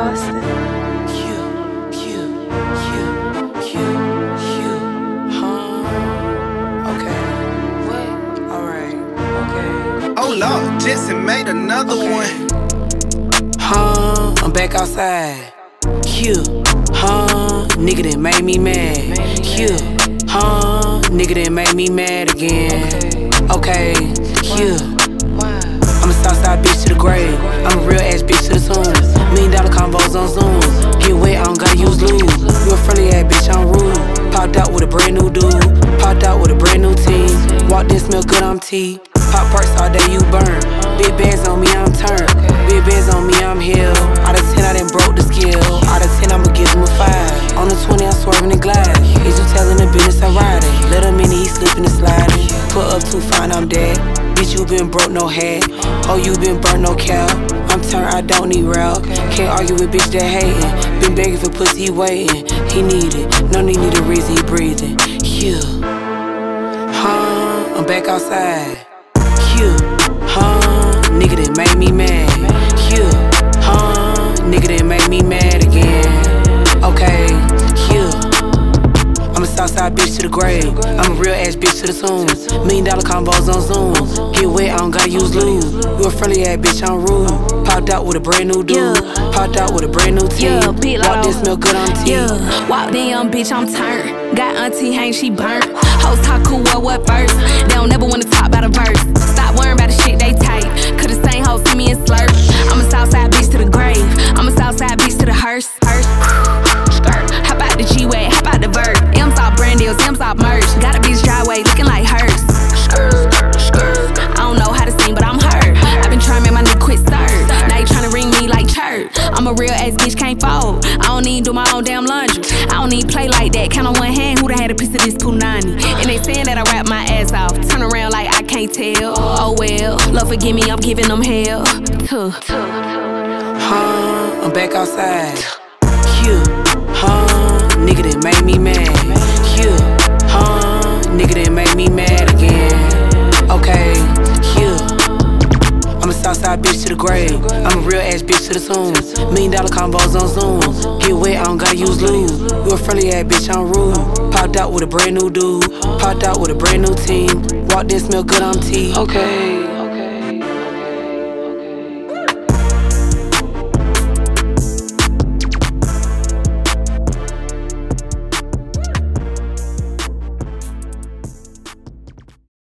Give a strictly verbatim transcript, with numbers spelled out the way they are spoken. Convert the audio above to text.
Austin. Q, Q, Q, Q, Q, huh? Okay. What? Alright, okay. Oh Lord, Jetson made another Okay. one. Huh, I'm back outside. Q, huh, nigga that made me mad. Q, huh, nigga that made me mad again. Okay, Q. I'm a Southside bitch to the grave. I'm a real ass bitch to the tomb. Million dollar combos on Zoom. Get wet, I don't gotta use lube. You a friendly ass bitch, I'm rude. Popped out with a brand new dude. Popped out with a brand new team. Walked in, smell good, I'm T. Pop perks all day, you burn. Big bands on me, I'm turned. Big bands on me, I'm healed. Out of ten, I done broke the skill. Out of ten, I'ma give him a five. On the twenty, I'm swerving and gliding. Is you telling the business I'm riding? Let him in, he slipping and sliding. Put up too fine, I'm dead. Bitch, you been broke, no head. Oh, you been burnt, no cow. I'm turned, I don't need route. Can't argue with bitch that hating. Been begging for pussy, he waiting. He need it, no need, need a reason, he breathing. Yeah. Huh, I'm back outside. Q, huh, nigga that made me mad. Q, huh, nigga that made me mad again. Okay, Q. I'm a Southside bitch to the grave. I'm a real ass bitch to the tomb. Million dollar combos on Zoom. Get wet, I don't gotta use lube. You a friendly ass bitch, I'm rude. Popped out with a brand new dude. Yeah. Popped out with a brand new team. Yeah, big Walked in, low. smell good, I'm T. Yeah, walked in, young bitch, I'm turned. Got auntie hang, she burnt. Hoes talk cool, what, what first? They don't never wanna talk about a verse. Stop worrying about the shit they tight. Cause the same hoes see me and slurp. I'm a Southside bitch to the grave. I'm a Southside bitch to the hearse. Hearse. Skirt. Hop out the G-Way, hop out the vert. M's all brand deals, M's all merch. Got a bitch driveway looking like hers. Skirt. Skirt. I don't know how to sing, but I'm hurt. I been trying to make my nigga quit serve. Now you tryna ring me like church. I'm a real ass bitch, can't fold. I don't need do my own damn laundry. I don't need play like that. Count on one hand, who done had a piece of this punani? And they saying that I rap my ass off. Turn around like I can't tell. Oh well, Lord forgive me, I'm giving them hell. Tuh. Huh, I'm back outside. Q, huh, nigga that made me mad. Q, huh, nigga that made me mad again. Okay, Q. I'm a Southside bitch to the grave. I'm a real ass bitch to the tomb. Million dollar combos on Zoom. Get wet, I don't gotta use lube. You a friendly ass bitch, I'm rude. Popped out with a brand new dude. Popped out with a brand new team. Walked in, smell good, I'm T. Okay.